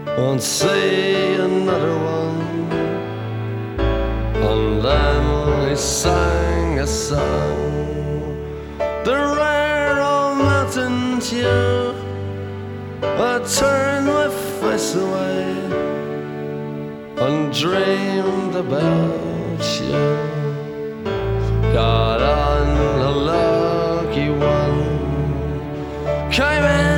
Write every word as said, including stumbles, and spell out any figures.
won't see another one. And then he sang a song, the rare old mountain tune. I turned my face away and dreamed about you. Got on a lucky one, came in